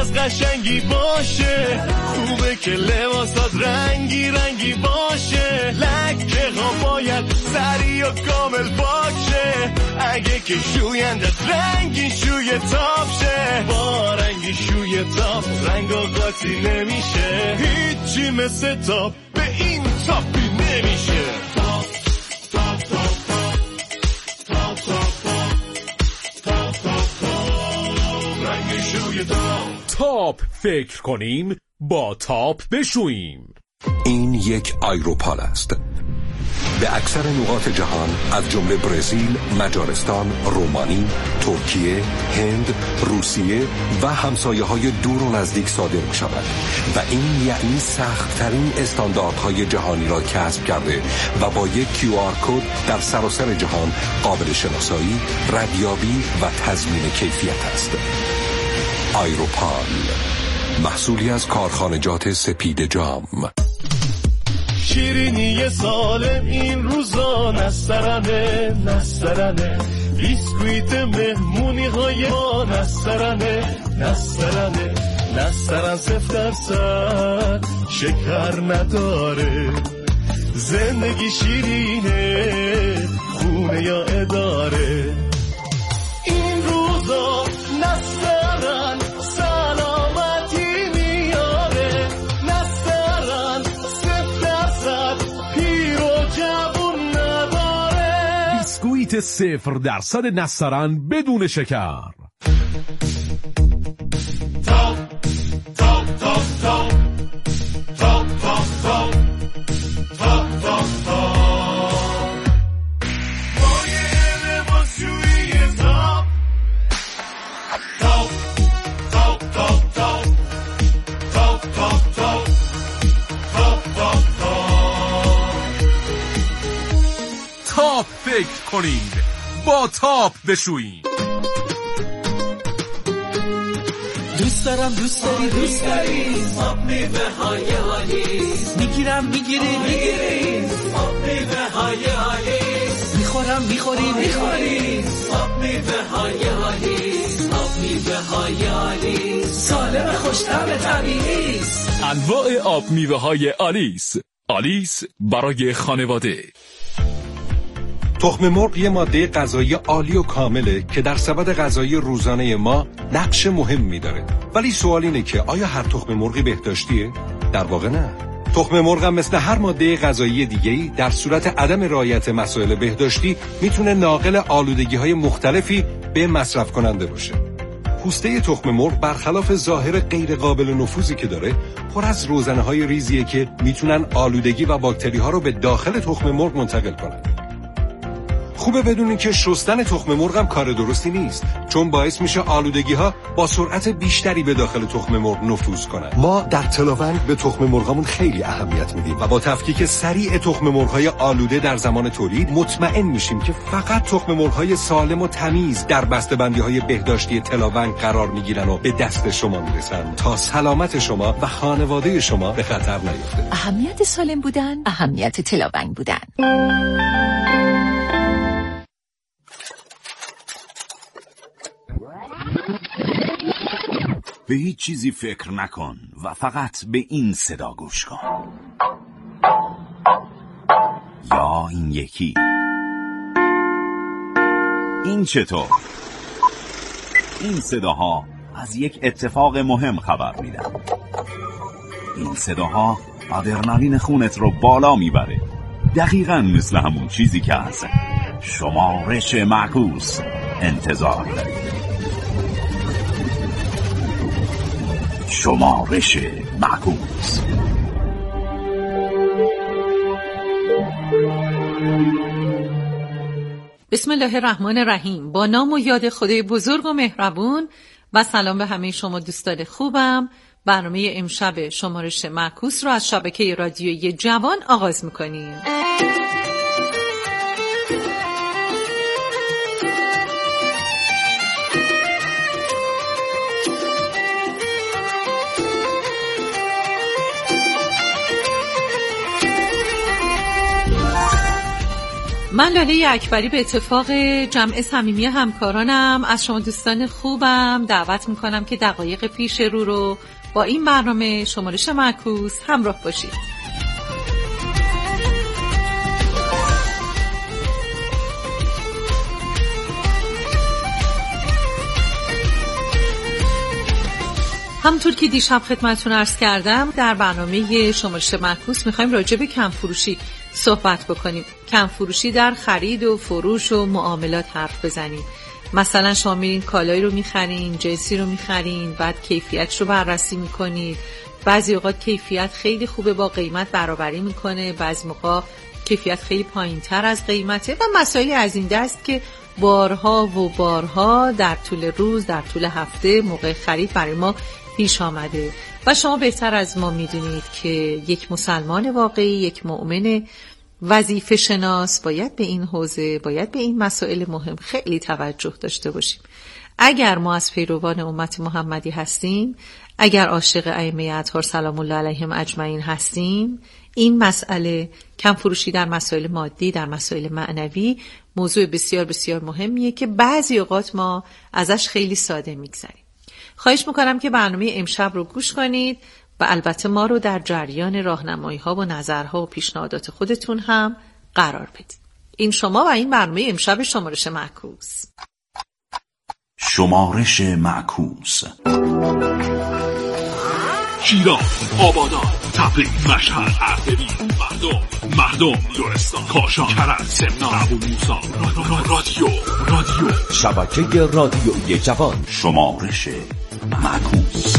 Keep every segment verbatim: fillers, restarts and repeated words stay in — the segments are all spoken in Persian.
از قشنگی باشه، خوبه که لباسات رنگی رنگی باشه، لکه ها باید سری و کامل باشه، اگه که شویندت رنگی شوی تاب شه، با رنگی شوی تاب رنگ و قاطی نمیشه، هیچی مثل تاب به این تابی نمیشه. تاب تاب تاب تاب تاب تاب تاب تاب رنگی شوی تاب. تاب فکر کنیم با تاب بشوییم. این یک آیروپال است. به اکثر نقاط جهان از جمله برزیل، مجارستان، رومانی، ترکیه، هند، روسیه و همسایه‌های دور و نزدیک صادر می شود و این یعنی سخت‌ترین استانداردهای جهانی را کسب کرده و با یک کیو آر کد در سراسر جهان قابل شناسایی، ردیابی و تضمین کیفیت است. آیروپال، محصولی از کارخانجات سپید جام. شیرینی سالم این روزا نسترنه نسترنه، بیسکویت مهمونی های ما نسترنه نسترنه، نسترن صفر درصد شکر نداره، زندگی شیرینه خونه یا اداره، این روزا نسترن سلامتی میاره، نسترن صفر درصد پیر و جوون نداره، بیسکویت صفر درصد نسترن بدون شکر. تاپ تاپ تاپ تاپ تاپ تاپ تاپ تاپ تاپ تاپ مایه لباسشویی تاپ تاپ تاپ تاپ تاپ تاپ تاپ تاپ تاپ تاپ تاب فکر کنید با تاب بشوییم. دوست دارم دوست داری دوست داری آب میوه های آلیس، میگیرم میگیری میگیری آب میوه های آلیس، میخورم میخوری میخوری آب میوه های آلیس، آب میوه های آلیس سالم خوش‌طعم طبیعی است. انواع آب میوه های آلیس. آلیس برای خانواده. تخم مرغ یه ماده غذایی عالی و کامله که در سبد غذایی روزانه ما نقش مهمی داره. ولی سوال اینه که آیا هر تخم مرغی بهداشتیه؟ در واقع نه. تخم مرغ هم مثل هر ماده غذایی دیگه‌ای در صورت عدم رعایت مسائل بهداشتی میتونه ناقل آلودگی‌های مختلفی به مصرف کننده باشه. پوسته تخم مرغ برخلاف ظاهر غیر قابل نفوذی که داره، پر از روزنه‌های ریزیه که میتونن آلودگی و باکتری‌ها رو به داخل تخم مرغ منتقل کنن. خوبه بدونین که شستن تخم مرغ هم کار درستی نیست، چون باعث میشه آلودگی‌ها با سرعت بیشتری به داخل تخم مرغ نفوذ کنن. ما در تلاونگ به تخم مرغامون خیلی اهمیت میدیم و با تفکیک سریع تخم مرغ‌های آلوده در زمان تولید مطمئن میشیم که فقط تخم مرغ‌های سالم و تمیز در بسته‌بندی‌های بهداشتی تلاونگ قرار میگیرن و به دست شما میرسن تا سلامت شما و خانواده شما به خطر نیفته. اهمیت سالم بودن، اهمیت تلاونگ بودن. به هیچ چیزی فکر نکن و فقط به این صدا گوش کن. یا این یکی. این چطور؟ این صداها از یک اتفاق مهم خبر میدن. این صداها آدرنالین خونت رو بالا میبره، دقیقاً مثل همون چیزی که از شمارش معکوس انتظار دارید. شمارش معکوس. بسم الله الرحمن الرحیم. با نام و یاد خدای بزرگ و مهربون و سلام به همه شما دوستان خوبم. برنامه امشب شمارش معکوس رو از شبکه رادیویی جوان آغاز میکنیم. من لاله اکبری به اتفاق جمع صمیمی همکارانم از شما دوستان خوبم دعوت میکنم که دقایق پیش رو رو با این برنامه شمارش معکوس همراه باشید. همونطور که دیشب خدمتتون عرض کردم در برنامه شمارش معکوس میخوایم راجع به کم فروشی صحبت بکنیم. کم فروشی در خرید و فروش و معاملات حرف بزنیم. مثلا شما میرین کالایی رو میخرین، جنسی رو میخرین، بعد کیفیتش رو بررسی میکنید. بعضی اوقات کیفیت خیلی خوبه با قیمت برابری میکنه، بعضی موقع کیفیت خیلی پایینتر از قیمته و مسائلی از این دست که بارها و بارها در طول روز، در طول هفته موقع خرید برای ما پیش آمده و شما بهتر از ما میدونید که یک مسلمان واقعی، یک مؤمن وظیفه شناس باید به این حوزه، باید به این مسائل مهم خیلی توجه داشته باشیم. اگر ما از پیروان امت محمدی هستیم، اگر عاشق ائمه اطهار سلام الله علیهم اجمعین هستیم، این مسئله کم فروشی در مسائل مادی، در مسائل معنوی موضوع بسیار بسیار مهمیه که بعضی اوقات ما ازش خیلی ساده میگذریم. خواهش میکنم که برنامه امشب رو گوش کنید و البته ما رو در جریان راهنمایی ها و نظرها و پیشنهادات خودتون هم قرار بدید. این شما و این برنامه امشب شمارش معکوس. شمارش معکوس. شیراز، آبادان، تبریز، مشهد، اردبیل، مردم، مردم، لرستان، کاشان، کرج، سمنان، ابو موسی، رادیو، رادیو، شبکه رادیویی جوان. شمارش معکوس.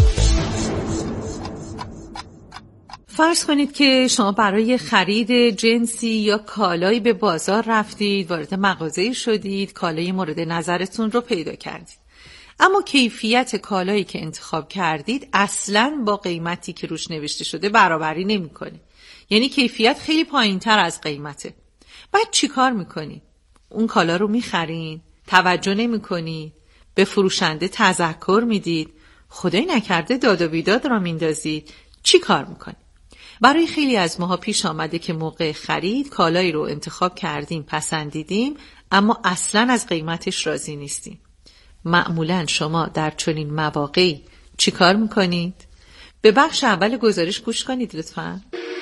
فرض کنید که شما برای خرید جنسی یا کالایی به بازار رفتید، وارد مغازه‌ای شدید، کالای مورد نظرتون رو پیدا کردید. اما کیفیت کالایی که انتخاب کردید اصلاً با قیمتی که روش نوشته شده برابری نمی‌کنه. یعنی کیفیت خیلی پایین‌تر از قیمته. بعد چی کار می‌کنید؟ اون کالا رو می‌خرین، توجه نمی‌کنید، به فروشنده تذکر میدید، خدای نکرده داد و بیداد را میندازید. چی کار می‌کنید؟ برای خیلی از ماها پیش آمده که موقع خرید کالایی رو انتخاب کردیم، پسندیدیم، اما اصلاً از قیمتش راضی نیستیم. معمولاً شما در چنین مواقعی چی کار میکنید؟ به بخش اول گزارش گوش کنید لطفاً.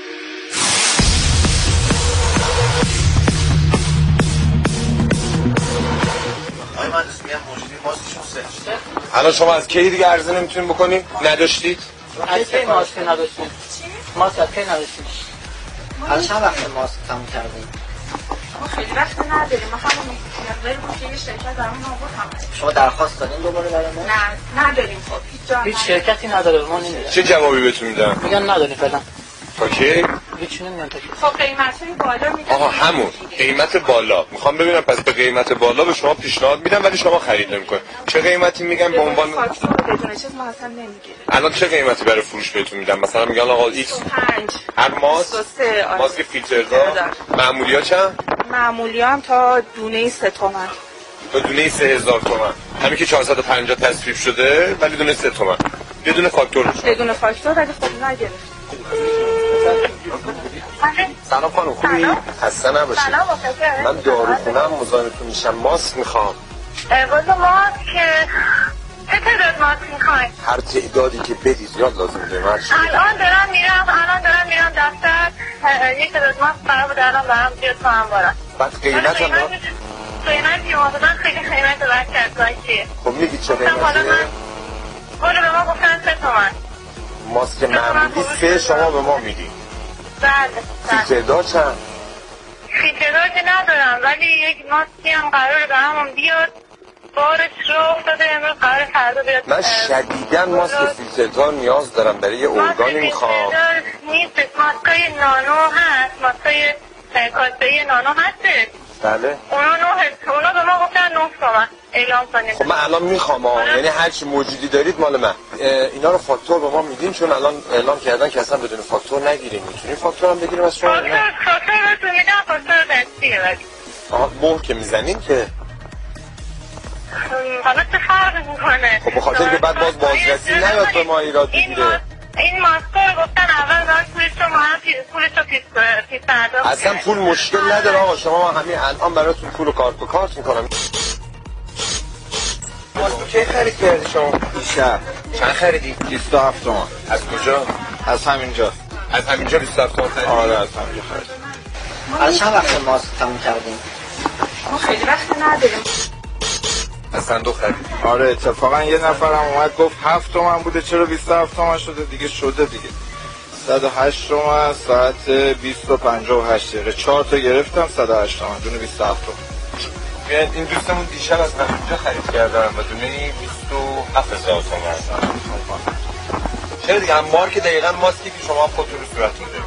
الان شما از کی دیگه عرضه نمیتونین بکنید؟ نداشتید؟ از کی ماسک نداشتید؟ ماسک از کی نداشتید؟ الان چند وقت ماسک تموم کردیم؟ ما خیلی وقت نداریم، ما همون مقداری بود که یه شرکت برامون آورد همه. شما درخواست دادین دوباره برای ما؟ نه نداریم. خب هیچ جا هیچ شرکتی نداره به ما نمیده. چه جوابی بهتون میدن؟ میگن نداریم فعلا. تا کی؟ هیچ نمیدن تا کی. خب قیمتای بالا میدن. آها همون قیمت بالا. میخوام ببینم پس به قیمت بالا به شما پیشنهاد میدن ولی شما خرید نمیکنید. چه قیمتی میگن به عنوان بدون چیز ما اصلا نمیگیریم. الان چه قیمتی برای فروش بهتون میدن؟ مثلا میگن آقا ایکس پنج هر ماسک ماسک فیلتردار معمولی‌ها چند؟ معمولی‌ها هم تا دونه سه تومن. تا دونه سه هزار تومان. همین که چهارصد و پنجاه تصویب شده ولی دونه سه تومن. بدون فاکتور میشه. بدون فاکتور ولی خب نگرفت. سلام خانم خوبی؟ خسته نباشید. من داروخونه‌ام مزاحمتون میشم. ماسک میخوام. والا ماسک چه تعداد ماسک میخواین؟ هر تعدادی که بدید یاد لازم داریم. الان دارم میرم الان دارم میرم دفتر یک تعداد ماسک قرار بود الان برام بیاد تو انبارم. بعد قیمت هم قیمت که مثلا خیلی قیمت بد کرد چیه؟ خب میگید چه قیمتیه؟ حالا به ما گفتن سه تومن. ماسک معمولی سه شما به ما میدید. بله. فیلتردار چند؟ فیلتردار که ندارم ولی یک ماسکی هم قراره به همون بیاد. بارش رو افتاده امروز قراره فردا بیاد. من شدیداً ماسک فیلتردار نیاز دارم برای یه ارگانی میخوام. فیلتردار نیست، ماسکای نانو هست، ماسکای کاسه‌ای نانو هسته. بله. اونا نه اونا به ما گفتن نه تومن اعلام کنیم. خب من الان میخوام یعنی هر چی موجودی دارید مال من. اینا رو فاکتور به ما میدین چون الان اعلام کردن که اصلا بدون فاکتور نگیریم. میتونیم فاکتور هم بگیریم از شما؟ فاکتور فاکتور بهتون میدم، فاکتور دستیه ولی. آها مهر که میزنین که حالا چه فرق میکنه؟ خب بخاطر که بعد باز بازرسی نیاد به ما ایراد بگیره. این ماسکو گفتن اول دارن پولش رو مهم پولش رو پیس پیس پرداخت. اصلا پول مشکل نداره آقا، شما همین الان براتون پول رو کارت به کارت میکنم. ماسکو کی خرید کردی شما؟ دیشب. چند خریدی؟ بیست و هفت تومن. از کجا؟ از همینجا. از همینجا بیست و هفت تومن خریدی؟ آره از همینجا خریدم. از چند وقت ماسک تموم کردیم؟ ما خیلی وقت نداریم. از صندوق خریدی؟ آره اتفاقا یه نفرم اومد گفت هفت تومن بوده چرا بیست و هفت تومن شده دیگه شده دیگه. صد و هشت تومن ساعت بیست و پنجاه و هشت دقیقه چهار تا گرفتم صد و هشت تومن دونه بیست و هفت تومن. بیاین این دوستمون دیشب از همینجا خرید کردن و دونه بیست و هفت هزار تومن. چرا دیگه هم مارک دقیقاً ماسکی که شما خودتون رو صورتتون دارید.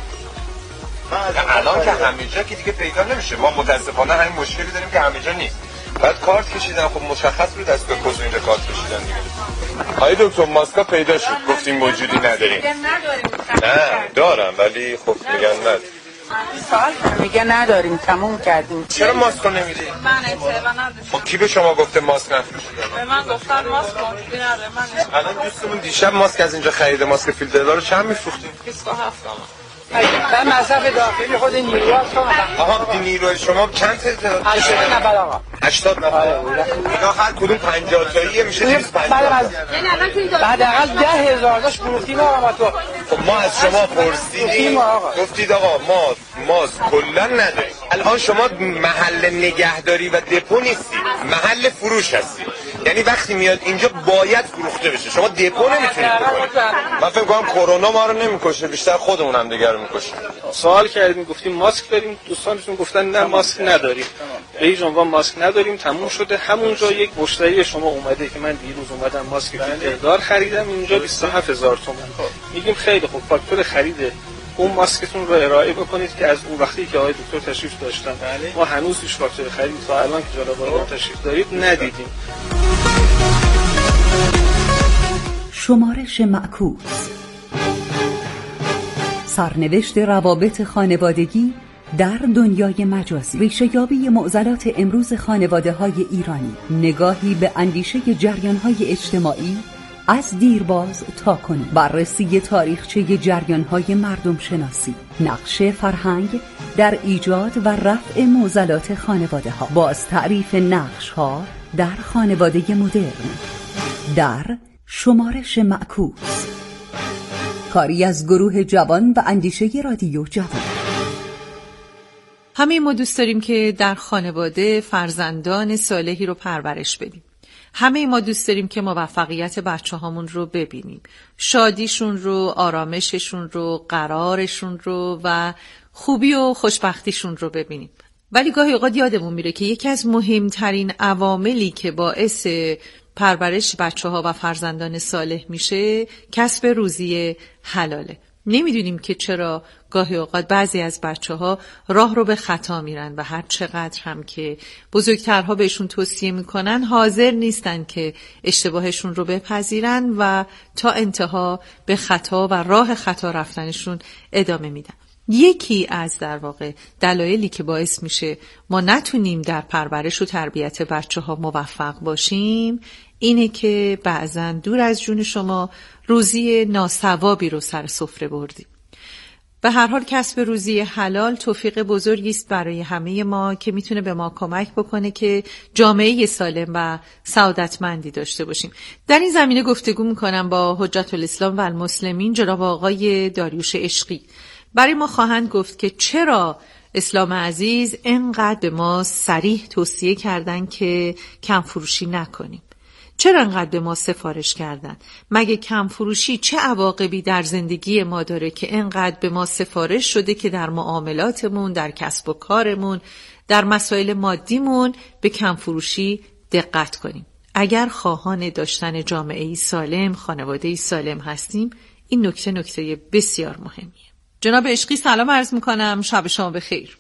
الان که همه جا که دیگه پیدا نمیشه. ما متاسفانه همین مشکلی داریم که همه جا نیست. بعد کارت کشیدن خب مشخص بود دستگاه کوزو اینجا کارت کشیدن دیگه. آقای دکتر ماسکا پیدا شد گفتیم موجودی نداریم. نه دارم ولی خب میگن نداریم. سوال میگه نداریم تموم کردیم. چرا ماسکو نمیدی؟ من اطلاع نداشتم. خب کی به شما گفته ماسک نفروشید؟ به من گفتن ماسک موجودی نداره. من الان دوستمون دیشب ماسک از اینجا خریده. ماسک فیلتردار رو چند میفروختیم؟ بیست و هفت تومن. من مصرف داخلی خود نیروها تومن. آها نیروی شما چند تا؟ هشتاد نفر آقا. هشتاد نفر. اینا هر کدوم پنجاه تاییه میشه دویست و پنجاه. بعد اقل ده هزار داش فروختیم آقا ما تو. خب ما از شما پرسیدیم گفتید آقا ما ماسک کلا نداریم. الان شما محل نگهداری و دپو نیستید، محل فروش هستید. یعنی وقتی میاد اینجا باید فروخته بشه. شما دپو نمیتونید بکنید. من فکر کنم کرونا ما رو نمیکشه، بیشتر خودمون هم دیگه رو میکشه. سوال کردیم گفتیم ماسک داریم، دوستانتون گفتن نه ماسک نداریم. به هیچ عنوان ماسک نداریم، تموم شده. همونجا یک مشتری شما اومده که من دیروز اومدم ماسک فیلتردار خریدم اینجا بیست و هفت هزار تومان. میگیم خیلی خوب فاکتور خرید اون ماسکتون رو ارائه بکنید که از اون وقتی که آقای دکتر تشریف داشتن ما هنوز هیچ فاکتور خرید تا الان که جناب آقای تشریف دارید ندیدیم. شمارش معکوس، سرنوشت روابط خانوادگی در دنیای مجازی، ریشه‌یابی معضلات امروز خانواده‌های ایرانی، نگاهی به اندیشه جریان‌های اجتماعی از دیرباز تا کنون، بررسی تاریخچه جریان‌های مردم شناسی، نقش فرهنگ در ایجاد و رفع معضلات خانواده‌ها، باز تعریف نقش‌ها در خانواده مدرن در شمارش معکوس، کاری از گروه جوان و اندیشه رادیو جوان. همه ما دوست داریم که در خانواده فرزندان صالحی رو پرورش بدیم. همه ما دوست داریم که موفقیت بچه هامون رو ببینیم، شادیشون رو، آرامششون رو، قرارشون رو و خوبی و خوشبختیشون رو ببینیم. ولی گاهی اوقات یادمون میره که یکی از مهمترین عواملی که باعث پرورش بچه ها و فرزندان صالح میشه کسب روزی حلاله. نمیدونیم که چرا گاهی اوقات بعضی از بچه ها راه رو به خطا میرن و هر چقدر هم که بزرگترها بهشون توصیه میکنن حاضر نیستن که اشتباهشون رو بپذیرن و تا انتها به خطا و راه خطا رفتنشون ادامه میدن. یکی از در واقع دلایلی که باعث میشه ما نتونیم در پرورش و تربیت بچه ها موفق باشیم اینه که بعضاً دور از جون شما روزی ناثوابی رو سر سفره بردیم. به هر حال کسب روزی حلال توفیق بزرگی است برای همه ما که میتونه به ما کمک بکنه که جامعه سالم و سعادتمندی داشته باشیم. در این زمینه گفتگو میکنم با حجت الاسلام و المسلمین جناب آقای داریوش عشقی. برای ما خواهند گفت که چرا اسلام عزیز اینقدر به ما صریح توصیه کردن که کم فروشی نکنیم. چرا انقدر به ما سفارش کردن؟ مگه کم فروشی چه عواقبی در زندگی ما داره که انقدر به ما سفارش شده که در معاملاتمون، در کسب و کارمون، در مسائل مادیمون به کم فروشی دقت کنیم؟ اگر خواهان داشتن جامعه‌ای سالم، خانواده‌ای سالم هستیم، این نکته نکته بسیار مهمیه. جناب عشقی سلام عرض میکنم، شب شما بخیر.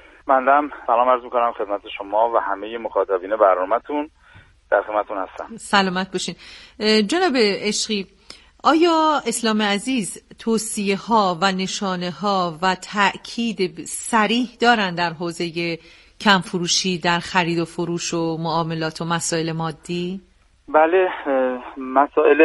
منم سلام عرض میکنم خدمت شما و همه مخاطبین برنامه‌تون. در خدمتتون هستم. سلامت باشین. جناب عشقی، آیا اسلام عزیز توصیه ها و نشانه ها و تأکید صریح دارن در حوزه کم فروشی در خرید و فروش و معاملات و مسائل مادی؟ بله، مسائل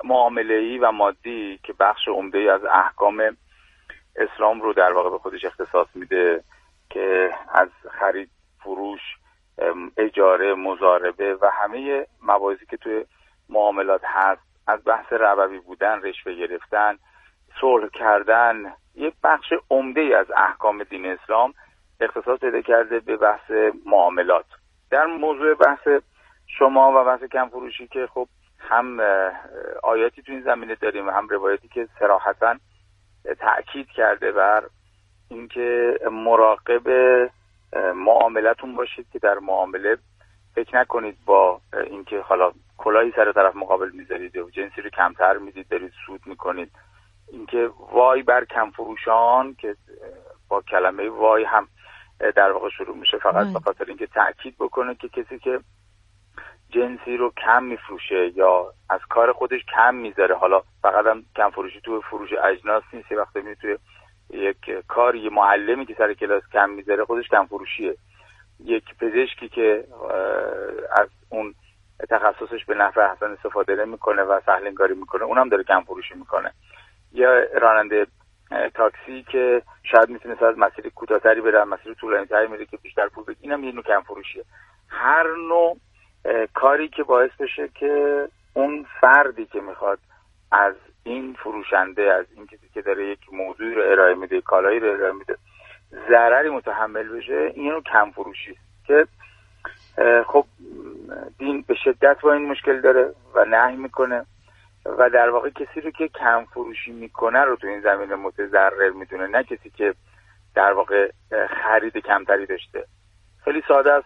معامله‌ای و مادی که بخش عمده‌ای از احکام اسلام رو در واقع به خودش اختصاص میده که از خرید، فروش، اجاره، مضاربه و همه مباحثی که توی معاملات هست، از بحث ربوی بودن، رشوه گرفتن، صلح کردن، یک بخش عمده‌ای از احکام دین اسلام اختصاص پیدا کرده به بحث معاملات. در موضوع بحث شما و بحث کم فروشی که خب هم آیاتی تو این زمینه داریم و هم روایتی که صراحتاً تأکید کرده بر اینکه مراقب معاملتون باشید که در معامله فکر نکنید با اینکه حالا کلاهی سر طرف مقابل میذارید و جنسی رو کمتر میدید دارید سود میکنید. اینکه وای بر کم فروشان که با کلمه وای هم در واقع شروع میشه، فقط به خاطر اینکه تأکید بکنه که کسی که جنسی رو کم میفروشه یا از کار خودش کم میذاره، حالا فقط هم کم فروشی تو فروش اجناس نیست، یه وقتی میبینی توی یک کاری یه معلمی که سر کلاس کم میذاره خودش کم فروشیه، یک پزشکی که از اون تخصصش به نفع احسن استفاده نمیکنه و سهل انگاری میکنه اونم داره کم فروشی میکنه، یا راننده تاکسی که شاید میتونه از مسیر کوتاه‌تری بره مسیر طولانی‌تری میره که بیشتر پول بگیره، اینم یه نوع کم فروشیه. هر نوع کاری که باعث بشه که اون فردی که میخواد از این فروشنده، از این کسی که داره یک موضوعی رو ارائه میده، کالایی رو ارائه میده، ضرری متحمل بشه، اینو کم فروشی که خب دین به شدت با این مشکل داره و نهی میکنه و در واقع کسی رو که کم فروشی میکنه رو تو این زمینه متضرر میدونه، نه کسی که در واقع خرید کمتری داشته. خیلی ساده است،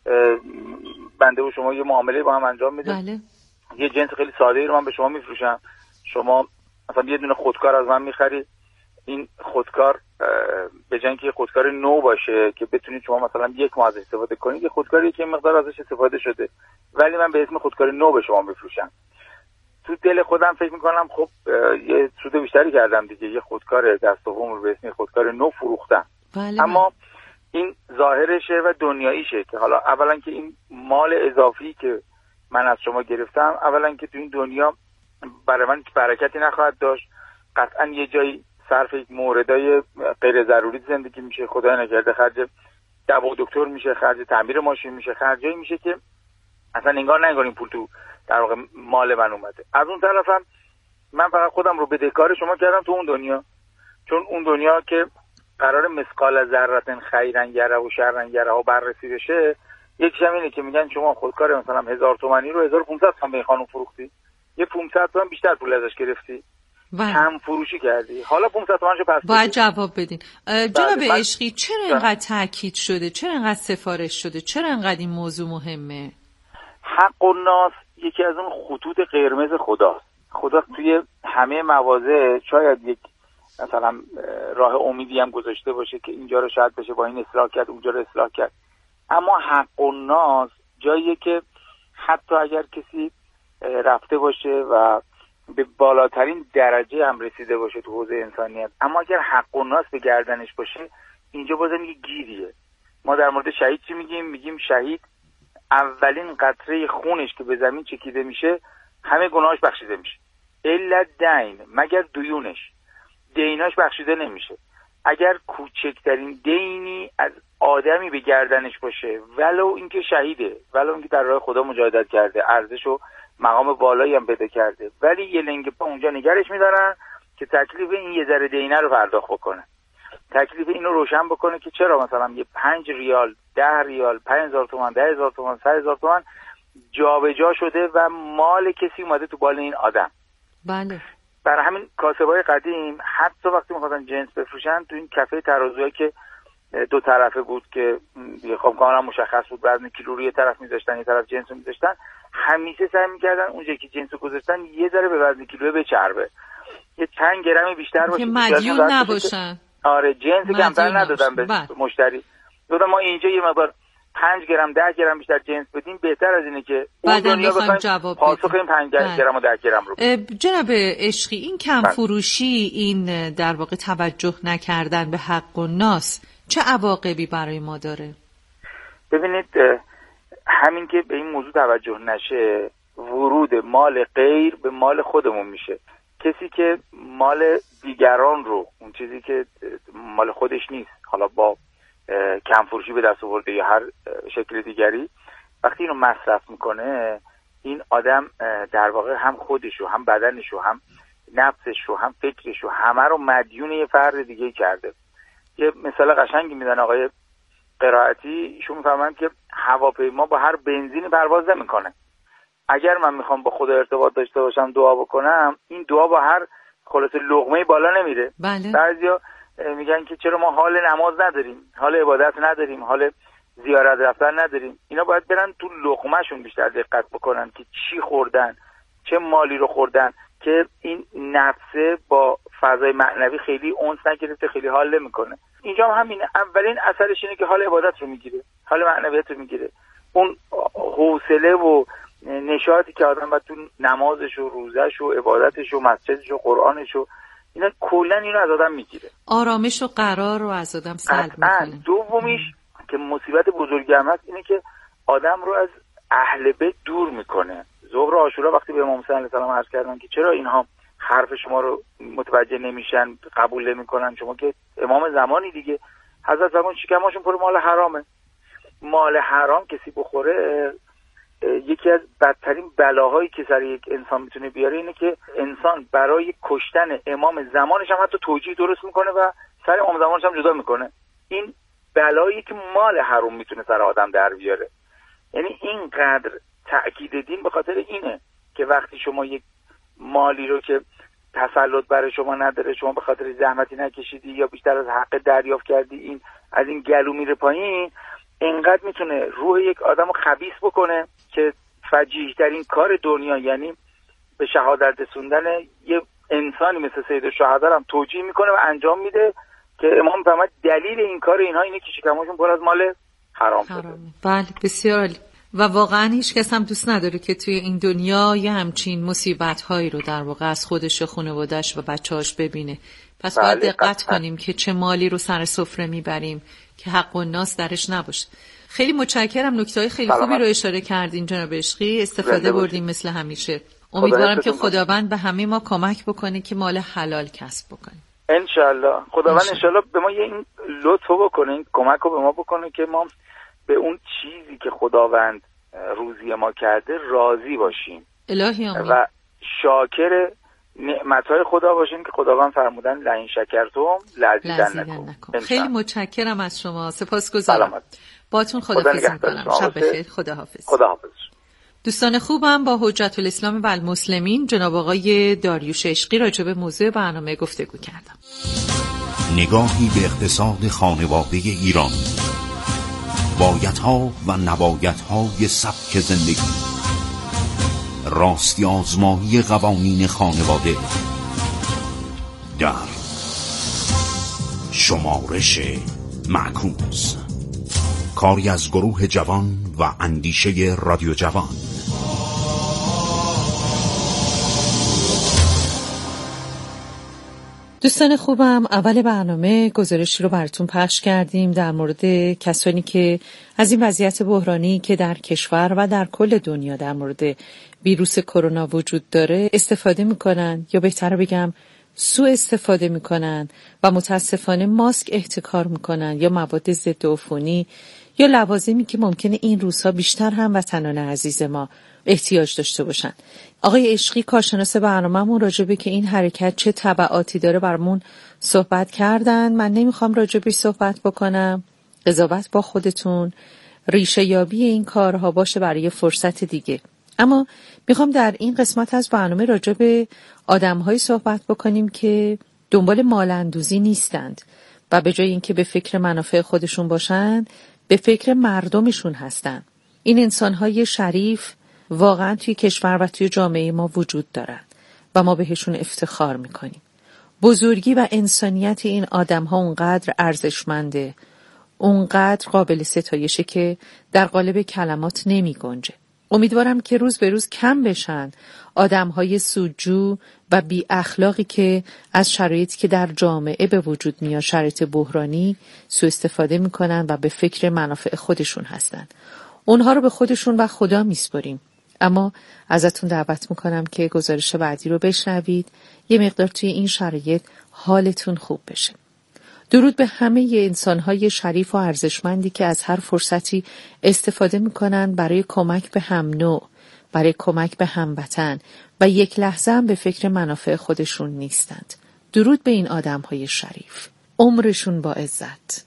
بنده و شما یه معامله با هم انجام میدیم، بله. یه جنس خیلی ساده ای رو من به شما میفروشم، شما مثلا یه دونه خودکار از من میخرید، این خودکار به جای اینکه خودکار نو باشه که بتونید شما مثلا یک ماه ازش استفاده کنید، یه خودکاری که مقدار ازش استفاده شده ولی من به اسم خودکار نو به شما میفروشم. تو دل خودم فکر میکنم خب یه سود بیشتری کردم دیگه، یه خودکار دست دوم رو به اسم خودکار نو فروختم. بله. اما این ظاهرشه و دنیاییشه که حالا اولا که این مال اضافی که من از شما گرفتم، اولا که تو این دنیا برای من برکتی نخواهد داشت، قطعا یه جایی صرف یک موردای غیر ضروری زندگی میشه، خدای نکرده خرج دوا دکتر میشه، خرج تعمیر ماشین میشه، خرجایی میشه که اصلا انگار نگار این پول تو در واقع مال من اومده. از اون طرفم من فقط خودم رو بدهکار شما کردم تو اون دنیا، چون اون دنیا که قرار مثقال ذره خیرن یره و شرن یره ها بررسی بشه، یک اینه که میگن شما خودکار مثلا هزار تومانی رو هزار و پانصد تومن به خانم فروختی، یه پانصد تومن بیشتر پول ازش گرفتی، کم فروشی کردی، حالا پانصد تومنشو پس باید جواب بدین. جناب من... عشقی چرا اینقدر تاکید شده، چرا اینقدر سفارش شده، چرا اینقدر این موضوع مهمه؟ حق الناس یکی از اون خطوط قرمز خداست. خدا توی همه مواضع شاید یک مثلا راه امیدی هم گذاشته باشه که اینجا رو شاید بشه با این اصلاح کرد، اونجا رو اصلاح کرد، اما حق الناس جاییه که حتی اگر کسی رفته باشه و به بالاترین درجه هم رسیده باشه تو حوزه انسانیت، اما اگر حق الناس به گردنش باشه اینجا بازم یه گیریه. ما در مورد شهید چی میگیم؟ میگیم شهید اولین قطره خونش که به زمین چکیده میشه همه گناهاش بخشیده میشه، الا دین، مگر دیونش، دیناش بخشیده نمیشه. اگر کوچکترین دینی از آدمی به گردنش باشه، ولو اینکه شهیده، ولو اینکه در راه خدا مجاهدت کرده، ارزش و مقام بالایی هم پیدا کرده، ولی یه لنگ پا اونجا نگرش میدارن که تکلیف این یه ذره دینه رو پرداخت بکنه، تکلیف اینو روشن بکنه که چرا مثلا یه پنج ریال، ده ریال، پنج هزار تومان، ده هزار تومان، سه هزار تومان جابجا شده و مال کسی اومده تو بال این آدم. بله. برای همین کاسبای قدیم حتی وقتی می‌خواستن جنس بفروشن تو این کفه ترازویی که دو طرفه بود که خب کاملا مشخص بود وزن کیلو رو یه طرف می‌ذاشتن یه طرف جنس رو می‌ذاشتن، همیشه سعی می‌کردن اونجایی که جنس رو گذاشتن یه ذره به وزن کیلو بچربه، یه چند گرمی بیشتر باشه که مدیون نباشن. آره جنس کمتر ندادن به مشتری، دادن ما اینجا یه مقدار پنج گرم ده گرم بیشتر جنس بدیم بهتر از اینه که اون دنیا بخوایم جواب پاسخ این پنج گرم و ده گرم رو. جناب عشقی این کم فروشی، این در واقع توجه نکردن به حق الناس چه عواقبی برای ما داره؟ ببینید همین که به این موضوع توجه نشه ورود مال غیر به مال خودمون میشه. کسی که مال دیگران رو، اون چیزی که مال خودش نیست، حالا با کم فروشی به دست آورده یا هر شکل دیگری، وقتی اینو مصرف میکنه، این آدم در واقع هم خودش رو، هم بدنش رو، هم نفسش رو، هم فکرش رو، همه رو مدیون یه فرد دیگه کرده. یه مثال قشنگی میدن آقای قرائتی، ایشون میفرمایند که هواپیما با هر بنزینی پرواز نمیکنه. اگر من میخوام با خدا ارتباط داشته باشم، دعا بکنم، این دعا با هر خلاصه لقمه بالا نمیره. بله. بعضیا میگن که چرا ما حال نماز نداریم، حال عبادت نداریم، حال زیارت رفتن نداریم. اینا باید برن تو لقمهشون بیشتر دقت بکنن که چی خوردن، چه مالی رو خوردن، که این نفسه با فضای معنوی خیلی اونس نگرفته، خیلی حال نمیکنه. اینجا هم همینه. اولین اثرش اینه که حال عبادت رو میگیره، حال معنویت رو میگیره. اون حوصله و نشاطی که آدم باید تو نمازش و روزش و عبادتش و مسجدش و قرآنش و اینا کلا اینو از آدم میگیره، آرامش و قرار رو از آدم سلب میکنه. دومیش که مصیبت بزرگی هم هست اینه که آدم رو از اهل بیت دور میکنه. ظهر عاشورا وقتی به امام حسین علیه السلام عرض کردن که چرا اینها حرف شما رو متوجه نمیشن، قبول نمیکنن، شما که امام زمانی دیگه، حضرت زمان شکماشون پر مال حرامه. مال حرام کسی بخوره، یکی از بدترین بلاهایی که سر یک انسان میتونه بیاره اینه که انسان برای کشتن امام زمانش هم حتی توجیه درست میکنه و سر امام زمانش هم جدا میکنه. این بلایی که مال حرام میتونه سر آدم در بیاره. یعنی اینقدر تأکید دین به خاطر اینه که وقتی شما یک مالی رو که تسلط برای شما نداره، شما به خاطر زحمتی نکشیدی یا بیشتر از حق دریافت کردی، این از این گلو میره پایین، اینقدر میتونه روح یک آدم رو خبیث بکنه که فجیح ترین کار دنیا، یعنی به شهادت رسوندن یه انسانی مثل سید الشهدا هم توجیه میکنه و انجام میده که امام فرمود دلیل این کار اینها اینه که شکمشون پر از مال حرام شده. بله، بسیار عالی. و واقعا هیچ کس هم دوست نداره که توی این دنیا یه همچین مصیبت‌هایی رو در واقع از خودش و خانواده‌اش و بچه‌هاش ببینه. پس باید بله، دقت کنیم که چه مالی رو سر سفره میبریم که حق الناس درش نباشه. خیلی متشکرم، نکته‌های خیلی سلامت. خوبی رو اشاره کردین جناب عشقی، استفاده بردیم مثل همیشه. امیدوارم که خداوند به همه ما کمک بکنه که مال حلال کسب بکنیم. انشالله. خداوند انشالله به ما این لطف بکنه، این کمک رو به ما بکنه که ما به اون چیزی که خداوند روزی ما کرده راضی باشیم. الهی آمین. و شاکر نعمت‌های خدا باشیم که خداوند فرمودن لئن شکرتم لازیدنکم. خیلی متشکرم از شما، سپاسگزارم. باتون خداحافظی می‌کنم. شب بخیر. خداحافظ. خداحافظ. دوستان خوبم، با حجت الاسلام و المسلمین جناب آقای داریوش عشقی راجع به موضوع برنامه گفتگو کردم. نگاهی به اقتصاد خانواده ایران، بایدها و نبایدهای سبک زندگی، راستی آزمایی قوانین خانواده در شمارش معکوس، کاری از گروه جوان و اندیشه رادیو جوان. دوستان خوبم، اول برنامه گزارشی رو براتون پخش کردیم در مورد کسانی که از این وضعیت بحرانی که در کشور و در کل دنیا در مورد ویروس کرونا وجود داره استفاده میکنن، یا بهتر بگم سوء استفاده میکنن و متاسفانه ماسک احتکار میکنن یا مواد ضد عفونی یا لوازمی که ممکنه این روزها بیشتر هم وطنان عزیز ما احتیاج داشته باشن. آقای عشقی کارشناس برنامه‌مون راجع به که این حرکت چه تبعاتی داره برامون صحبت کردن. من نمیخوام راجع بهش صحبت بکنم، قضاوت با خودتون، ریشه یابی این کارها باشه برای فرصت دیگه. اما میخوام در این قسمت از برنامه راجع به آدم‌هایی صحبت بکنیم که دنبال مال‌اندوزی نیستند و به جای اینکه به فکر منافع خودشون باشن به فکر مردمشون هستن. این انسان‌های شریف واقعا توی کشور و توی جامعه ما وجود دارن و ما بهشون افتخار میکنیم. بزرگی و انسانیت این آدم‌ها اونقدر ارزشمنده، اونقدر قابل ستایشه که در قالب کلمات نمی گنجه. امیدوارم که روز به روز کم بشن آدم‌های سودجو و بی اخلاقی که از شرایطی که در جامعه به وجود میاد، شرایط بحرانی، سوء استفاده میکنن و به فکر منافع خودشون هستن. اونها رو به خودشون و خدا میسپاریم. اما ازتون دعوت میکنم که گزارش بعدی رو بشنوید، یه مقدار توی این شرایط حالتون خوب بشه. درود به همه انسان‌های شریف و ارزشمندی که از هر فرصتی استفاده میکنن برای کمک به هم نوع، برای کمک به هموطن و یک لحظه هم به فکر منافع خودشون نیستند. درود به این آدم‌های شریف. عمرشون با عزت.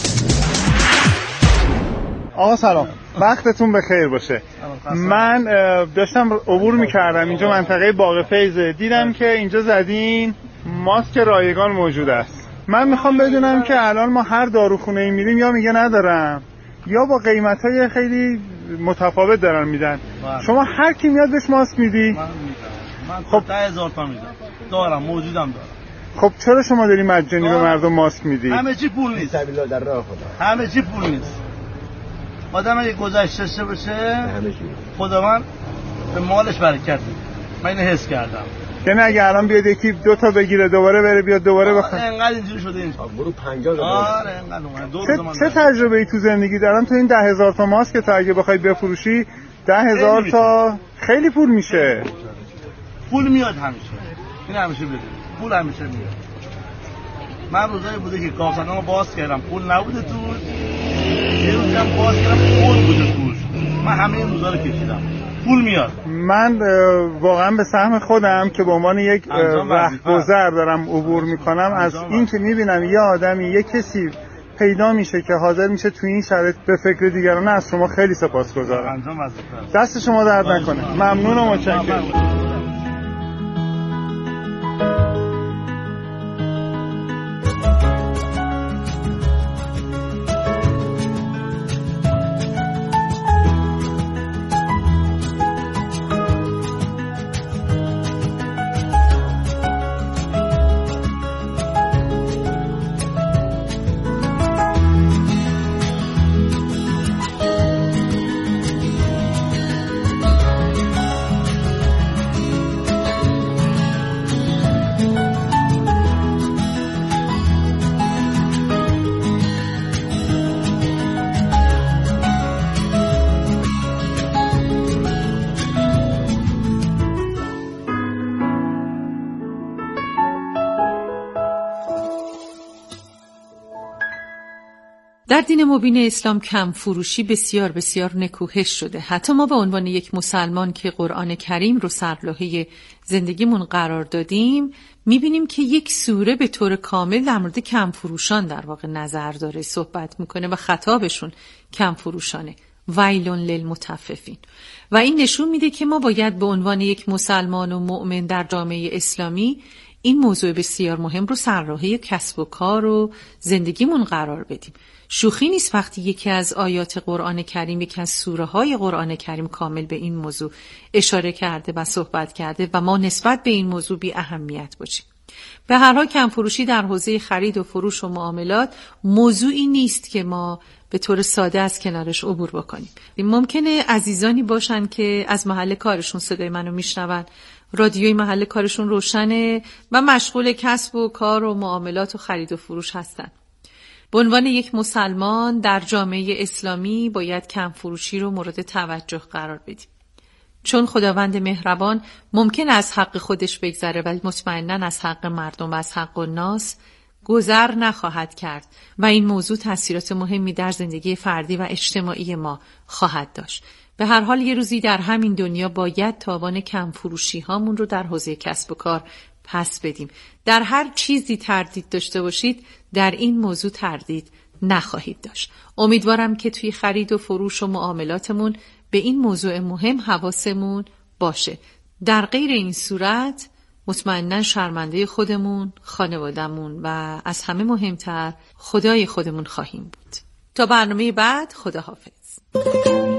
آقا سلام، وقتتون بخیر باشه. من داشتم عبور میکردم اینجا منطقه باغ فیض، دیدم که اینجا زدین ماسک رایگان موجود است. من میخوام بدونم که الان ما هر داروخونه‌ای میریم یا میگه ندارم یا با قیمت‌های خیلی متفاوت دارن میدن. شما هر کی میاد بهش ماسک میدی؟ من میدم. من خب ده هزار تا میدم. دارم، موجودم دارم. خب چرا شما داری مجانی به مردم ماسک میدی؟ همه چی پول نیست. در راه خدا. همه چی پول نیست. آدم اگه گذشته داشته باشه خدا من به مالش برکت میده. من اینو حس کردم. یعنی اگه الان بیاد یکی دو تا بگیره دوباره بره بیاد دوباره بخواد. اینقدر اینجوری شده این. برو پنجاه. آره اینقدر اومد. دو چه, چه تجربه‌ای تو زندگی دارم؟ تو این ده هزار تا ماسک تا اگه بخوای بفروشی ده هزار تا خیلی پول میشه. پول میاد همیشه. این همیشه بده. پول همیشه میاد. من روزایی بوده که کارخانه‌مو باز کردم پول نبوده توش. یه روزم باز کردم پول بوده توش. من همه این روزا رو کشیدم. پول میاد. من واقعا به سهم خودم که به عنوان یک رهگذر دارم عبور میکنم از این که میبینم یه آدمی یه کسی پیدا میشه که حاضر میشه تو این شرایط به فکر دیگران، از شما خیلی سپاسگزارم. دست شما درد نکنه. ممنون و متشکرم. در دین مبین اسلام کم فروشی بسیار بسیار نکوهش شده. حتی ما به عنوان یک مسلمان که قرآن کریم رو سرلوحه زندگیمون قرار دادیم، میبینیم که یک سوره به طور کامل در مورد کم فروشان در واقع نظر داره، صحبت میکنه و خطابشون کم فروشانه. ویلون للمطففین. و این نشون میده که ما باید به عنوان یک مسلمان و مؤمن در جامعه اسلامی این موضوع بسیار مهم رو سرلوحه کسب و کار و زندگیمون قرار بدیم. شوخی نیست وقتی یکی از آیات قرآن کریم، یکی از سوره های قرآن کریم کامل به این موضوع اشاره کرده و صحبت کرده و ما نسبت به این موضوع بی اهمیت باشیم. به هر حال کم فروشی در حوزه خرید و فروش و معاملات موضوعی نیست که ما به طور ساده از کنارش عبور بکنیم. ممکنه عزیزانی باشن که از محل کارشون صدای منو میشنون، رادیوی محل کارشون روشنه و مشغول کسب و کار و معاملات و خرید و فروش هستن. به عنوان یک مسلمان در جامعه اسلامی باید کم فروشی رو مورد توجه قرار بدیم. چون خداوند مهربان ممکن از حق خودش بگذره ولی مطمئناً از حق مردم و از حق الناس گذر نخواهد کرد و این موضوع تأثیرات مهمی در زندگی فردی و اجتماعی ما خواهد داشت. به هر حال یه روزی در همین دنیا باید تاوان کم فروشی هامون رو در حوزه کسب و کار پس بدیم. در هر چیزی تردید داشته باشید، در این موضوع تردید نخواهید داشت. امیدوارم که توی خرید و فروش و معاملاتمون به این موضوع مهم حواسمون باشه. در غیر این صورت مطمئناً شرمنده خودمون، خانوادمون و از همه مهمتر خدای خودمون خواهیم بود. تا برنامه بعد، خداحافظ.